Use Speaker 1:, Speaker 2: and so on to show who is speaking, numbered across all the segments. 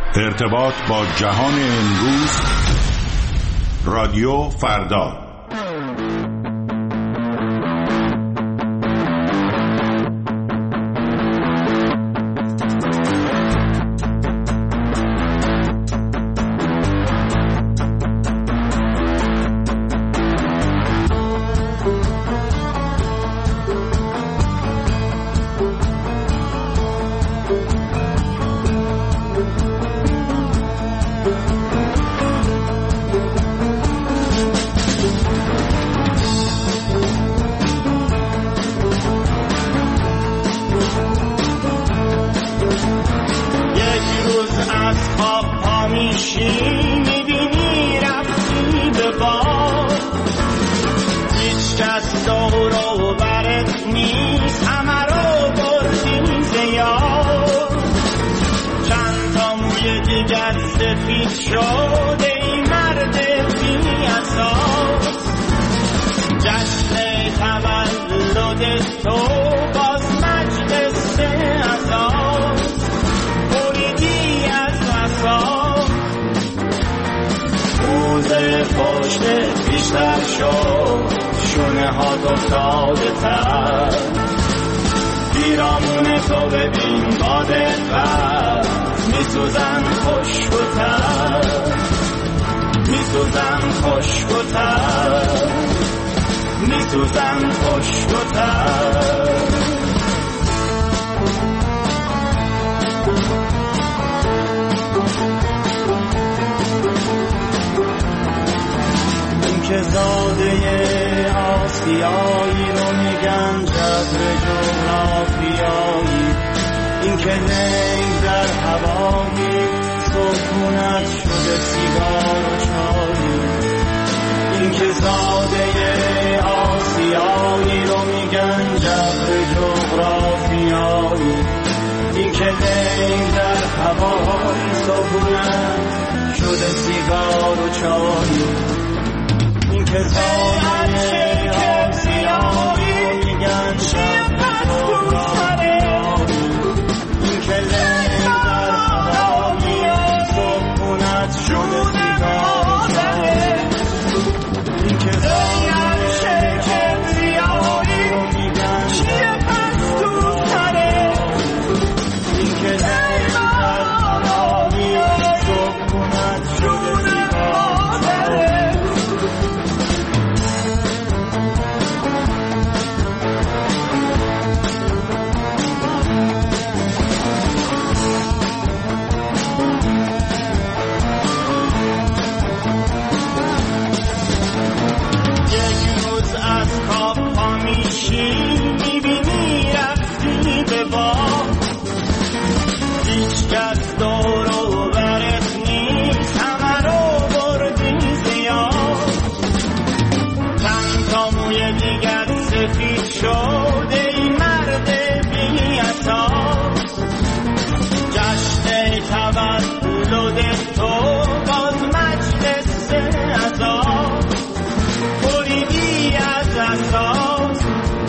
Speaker 1: ارتباط با جهان امروز، رادیو فردا.
Speaker 2: که زاده آسیایی رو میگن جبر جغرافیایی، این که ننگ در هوایی سکونت شده سیگار و چایی، این که زاده آسیایی رو میگن جبر جغرافیایی، این که ننگ در هوایی سکونت شده سیگار و چایی، این که زاده آسیایی میگن جبر جغرافیایی، این که ننگ در هوایی سکونت شده سیگار و چایی، این که زاده آسیایی رو میگن جبر جغرافیایی، این که ننگ در هوایی سکونت شده سیگار و چایی. میبینی رفتی به باد، هیچ کس دور و برت نیست، همه رو بردی زیاد، چند تا موی دیگر سفید شده ای مرد بی اساس، جشن تولد تو باز مجلس عزا، بریدی از اساس،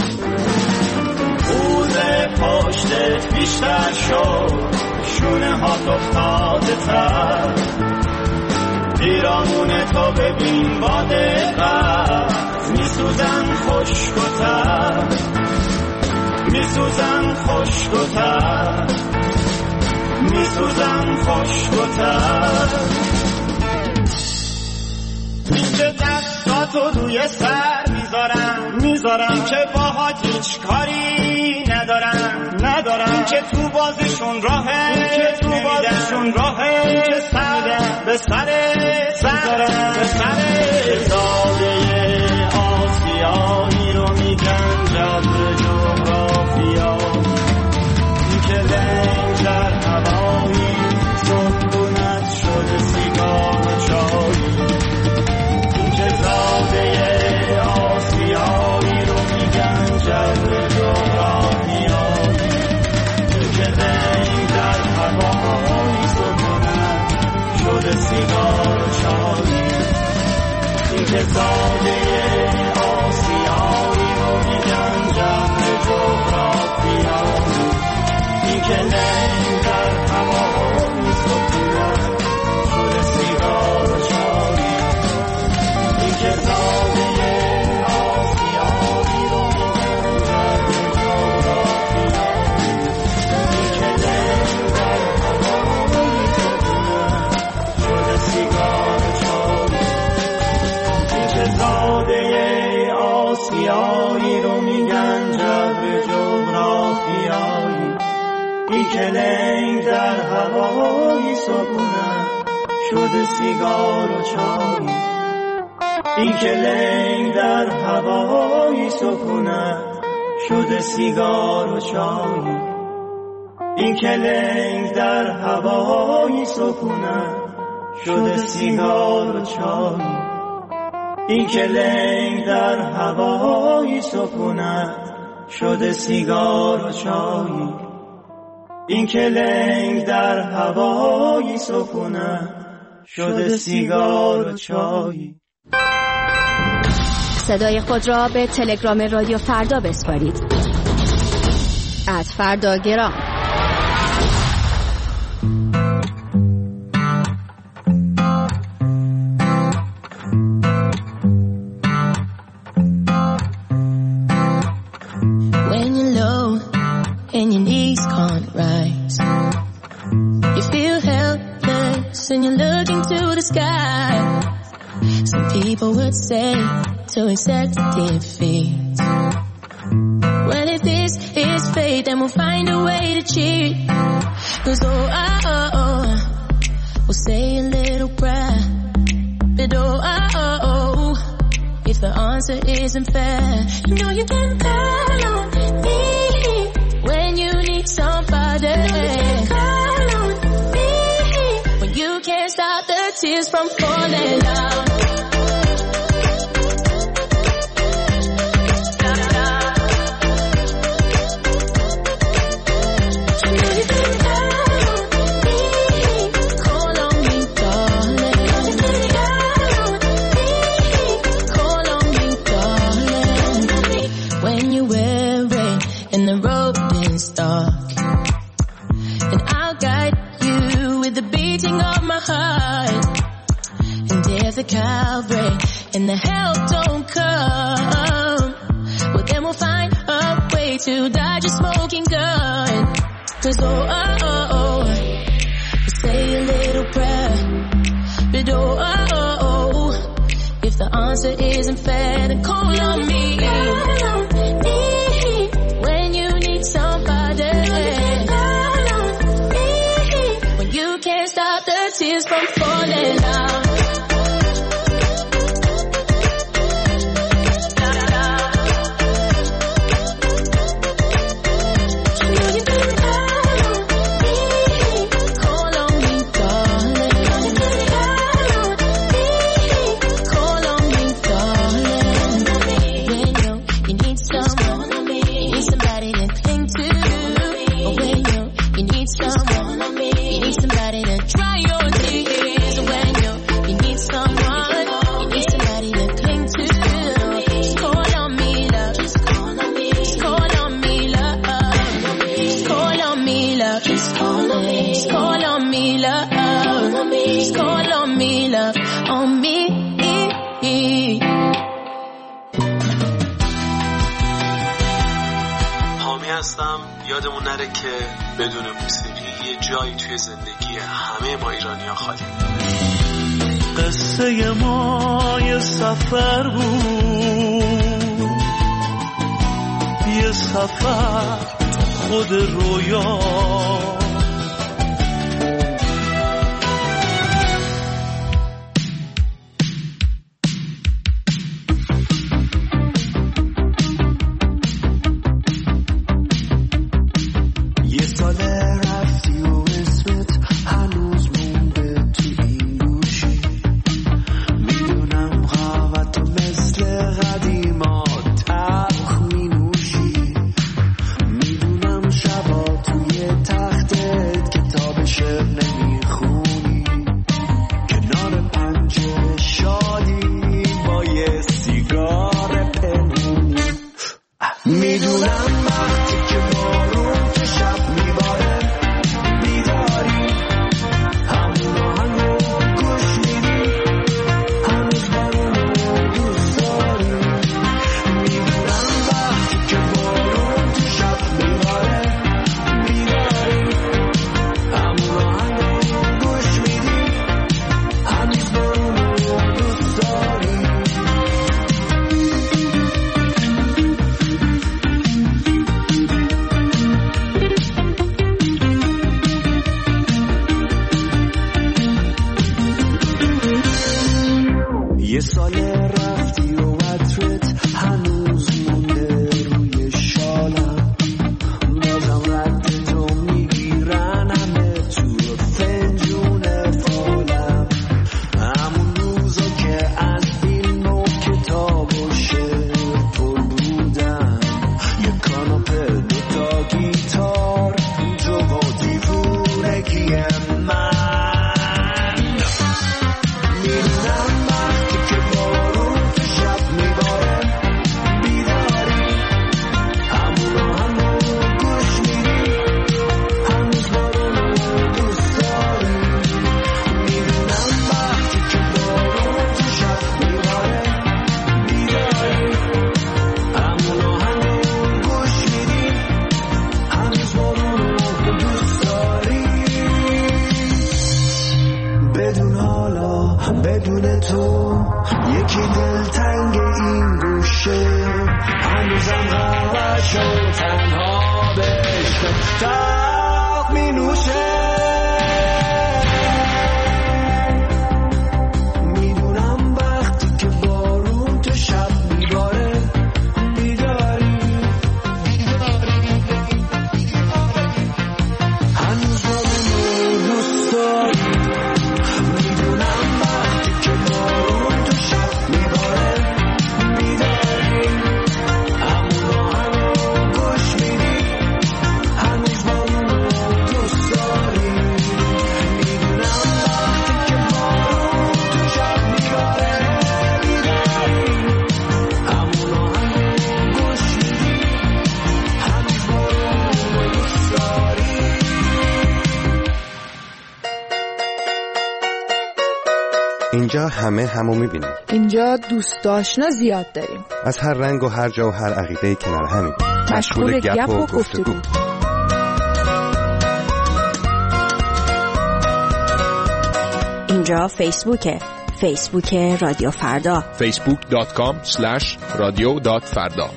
Speaker 2: پشتت بیشتر شد، شونه هات افتاده تر، پیرامون تو ببین با دقت، میسوزن خشک و تر، میسوزن خشک و تر، میسوزن خشک و تر. اینجا دستاتو روی سر میذارم که باهات هیچ کاری ندارم که تو بازشون راهه که سر به سر زاده آسیایی رو میگن جبر جغرافیایی، این که لنگ در هوایی سکونت شده سیگار و چایی، این که زاده آسیایی رو میگن جبر جغرافیایی، این که لنگ در هوایی سکونت شده سیگار و چایی، این که زاده آسیایی رو میگن جبر جغرافیایی، این که لنگ در هوایی سکونت سکونت شده سیگار و چای. این که لنگ در هوای سکونت شده سیگار و چای. این که لنگ در هوای سکونت شده سیگار و چای. این که لنگ در هوای سکونت شده سیگار و چای. این که لنگ در هوای سکونت شده سیگار و چای.
Speaker 3: صدای خود را به تلگرام رادیو فردا بسپارید. @فرداگرام.
Speaker 4: When you're low and your knees can't rise, you feel helpless and you're looking to the sky. Some people would say to accept defeat. Well, if this is fate, then we'll find a way to cheat. 'Cause we'll say a little prayer. But if the answer isn't fair, you know you can call on me when you need somebody. Call on me when you can't stop the tears from falling down. The Calvary and the help don't come, well then we'll find a way to dodge a smoking gun. 'Cause we'll say a little prayer. But if the answer isn't fair, then call on me when you need somebody. Call on me when you can't stop the tears from falling down.
Speaker 5: یادمون نره که بدون موسیقی یه جایی توی زندگی همه ما ایرانی‌ها خالی.
Speaker 2: قصه ما یه سفر بود، یه سفر خود رویا.
Speaker 6: یه سال رفتی و عطرت هنوز مونده روی شالم، بازم رد تو میگیرن همه تو فنجون فالم، همون روزا که از فیلم و کتاب و شعر پر بودم، یه کاناپه دوتا گیتار تو با دیوونگی من. بدون تو یکی دلتنگ این گوشه، هنوزم غوش و تنها بشته تاق می نوشه. میدونم وقتی که بارون تو شب میباره بیداری، هنوز بارون رو دوست داری.
Speaker 7: اینجا همه همو میبینیم.
Speaker 8: اینجا دوست آشنا زیاد داریم،
Speaker 7: از هر رنگ و هر جا و هر عقیده کنار همین،
Speaker 8: مشغول گپ و گفتگو.
Speaker 3: اینجا فیسبوک رادیو فردا،
Speaker 9: facebook.com/radio.farda.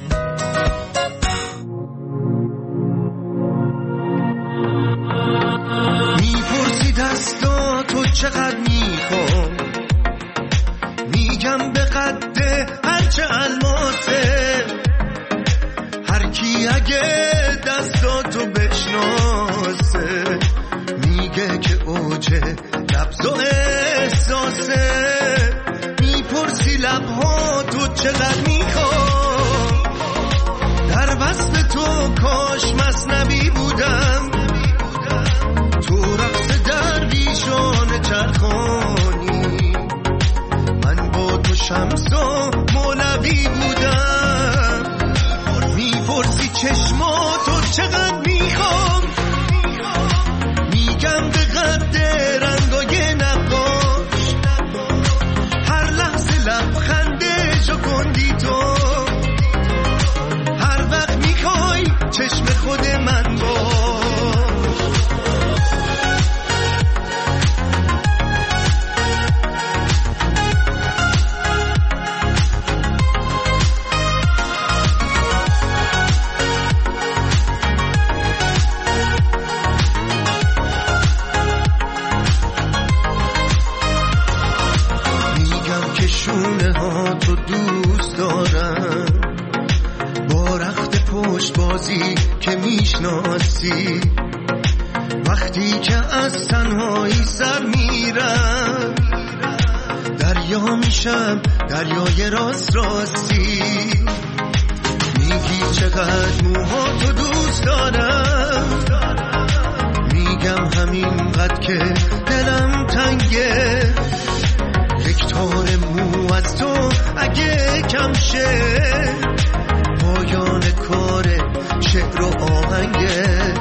Speaker 6: میپرسی دستا تو چقدر میخوام، میگم به قد هرچه الماسه، هر کی اگه دستاتو بشناسه میگه که اوجه لبز و احساسه. میپرسی لبها تو چقدر میخوام، در وصف تو کاش مثنوی بودم، تو رقص درویشان چرخانی، من با تو شمس و مولوی بودم. میپرسی چشماتو چقدر میخوام، میگم به قد رنگای نقاش، هر لحظه لبخنده شو کندی تو، هر وقت میخوای چشم خود من باش. شونه ها تو دوست دارم، با رخت پشت بازی که میشناسی، وقتی که از تنهایی سر میرم، دریا میشم دریای راست راستی. میگی چقدر موها تو دوست دارم، میگم همینقدر که دلم تنگه، یک تار مو از تو اگه کم شه، پایان کار شعر و آهنگه.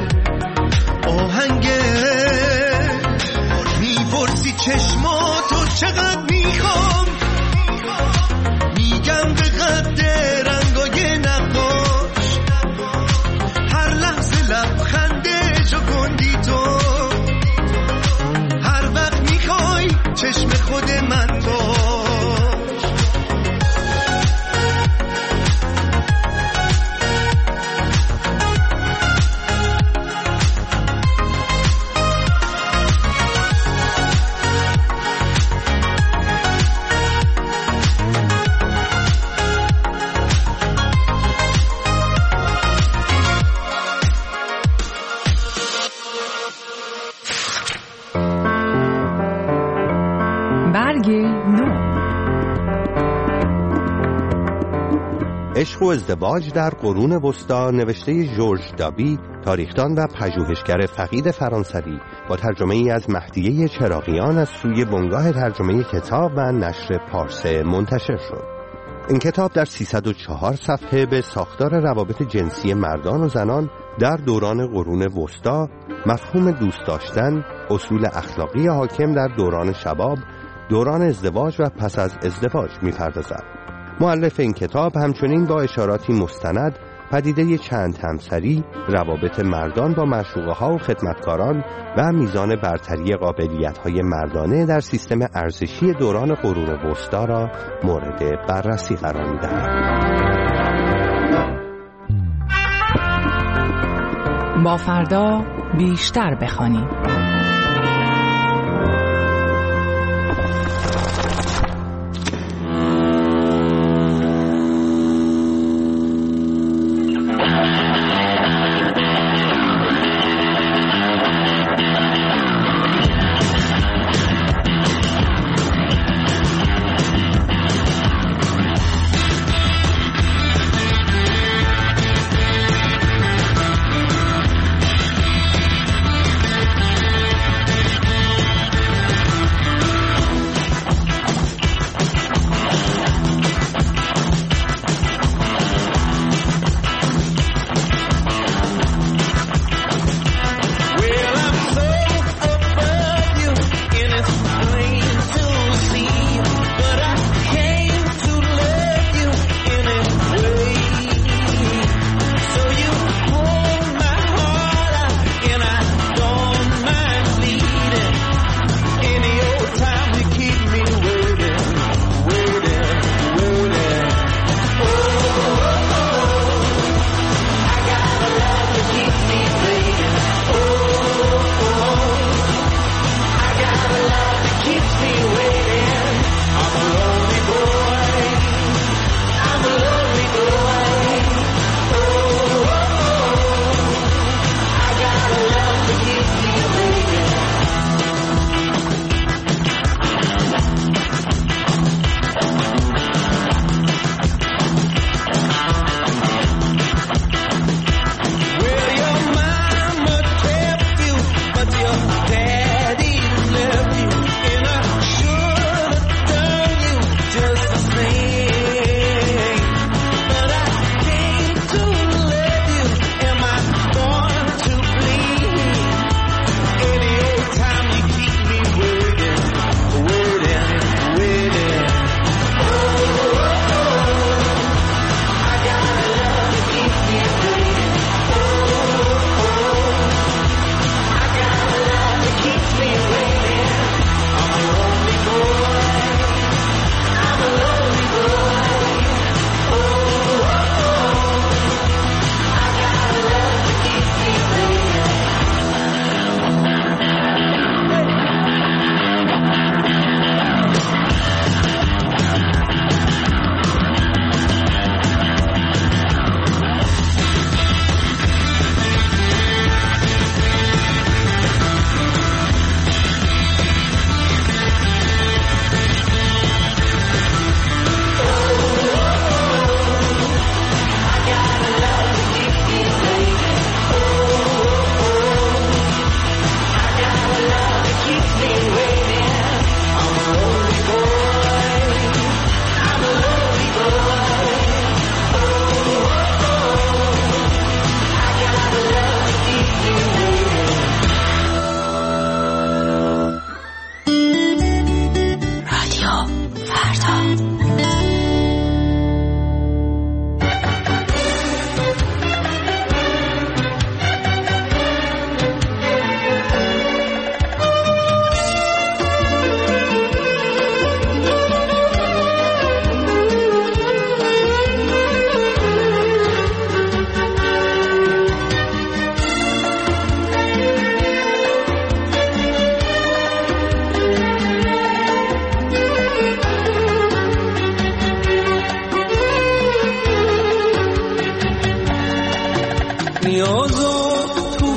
Speaker 6: میپرسی چشماتو چقدر میخوام، میگم به قد رنگای نقاش، هر لحظه لبخنده جو کندی تو، هر وقت میخوای چشم خود من باش.
Speaker 8: رنگ نو.
Speaker 7: عشق و ازدواج در قرون وسطی نوشته ژورژ دابی، تاریخدان و پژوهشگر فقید فرانسوی، با ترجمه ای از مهدیه چراغیان از سوی بنگاه ترجمه کتاب و نشر پارسه منتشر شد. این کتاب در 304 صفحه به ساختار روابط جنسی مردان و زنان در دوران قرون وسطی، مفهوم دوست داشتن، اصول اخلاقی حاکم در دوران شباب، دوران ازدواج و پس از ازدواج می‌پردازد. مؤلف این کتاب همچنین با اشاراتی مستند پدیده چند همسری، روابط مردان با معشوقه‌ها و خدمتکاران و میزان برتری قابلیت‌های مردانه در سیستم ارزشی دوران قرون وسطی را مورد بررسی قرار می‌دهد.
Speaker 8: با فردا بیشتر بخوانیم.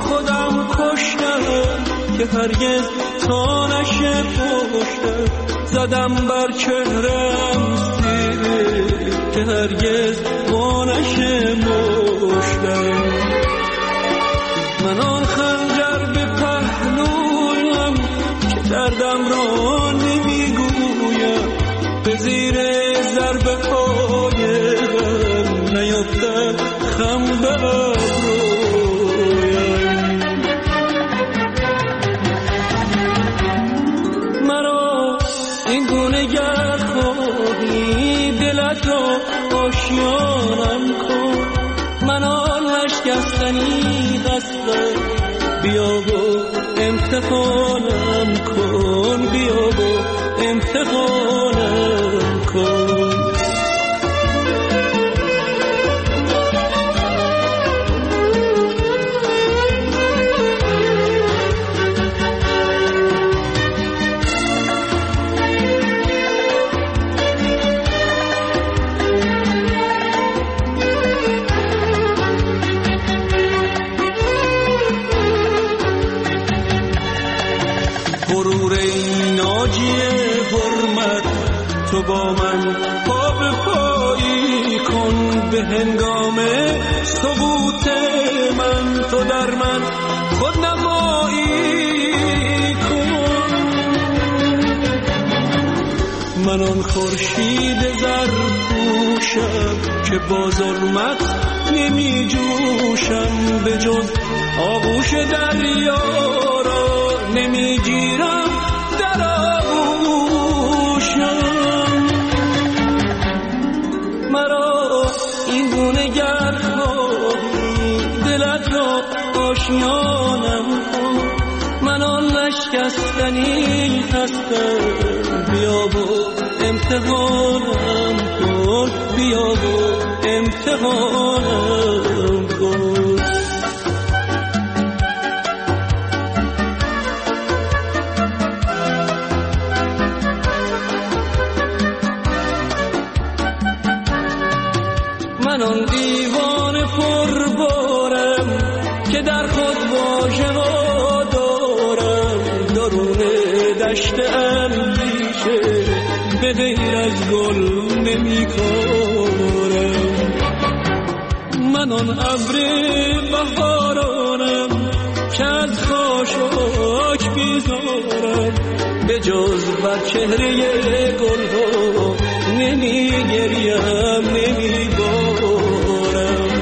Speaker 2: هرگز تا نشه پشته
Speaker 9: زدم بر چهرم سیلی که هرگز وانشه مشتم. من آن خنجر به پهلویم که دردم را نمیگویم، به زیر ضربه های غم نیفتد خم به ابرویم. مرا این گونه گر خواهی دلت را آشیانم کن، من آن نشکستنی هستم، بیا و امتحانم کن، بیا و امتحانم کن. تو با من پا به پایی کن، به هنگام ثبوت من تو در من خود نمایی کن. من آن خورشید زرپوشم که با ظلمت نمی جوشم، به جز آغوش دریا را نمی گیرم در آغوشم. مرا این گونه گر خواهی دلت را آشیانم کن، من آن نشکستنی هستم، بیا و امتحانم کن، بیا و امتحانم کن. من آن دیوان پربارم که در خود واژه ها دارم، درون دشت اندیشه به غیر از گل نمی کارم. من آن ابر بهارانم که از خاشاک بیزارم، به جز بر چهره گل ها نمی گریم نمی بارم.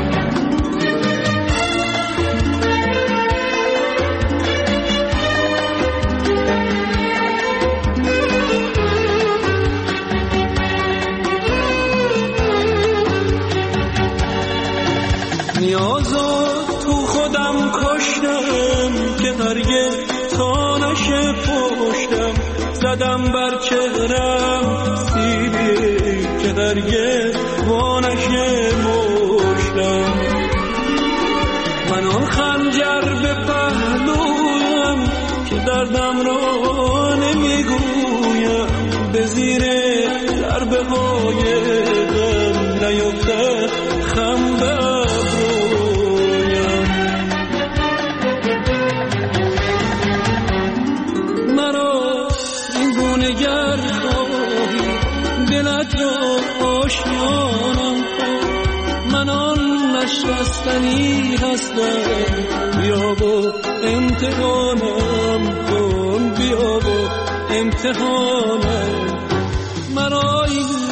Speaker 9: نیازو تو خودم کشتم که هرگز تا نشه پشتم، زدم بر چهرم سیلی که هرگز وانشه مشتم. من آن خنجر به پهلویم که دردم را نمیگویم، به زیر ضربه های غم نیفتد خم به ابرویم. مرا این گونه گر خواهی دلت را آشیانم کن، من آن نشکستنی هستم، بیا و امتحانم کن، بیا و امتحانم. مرا این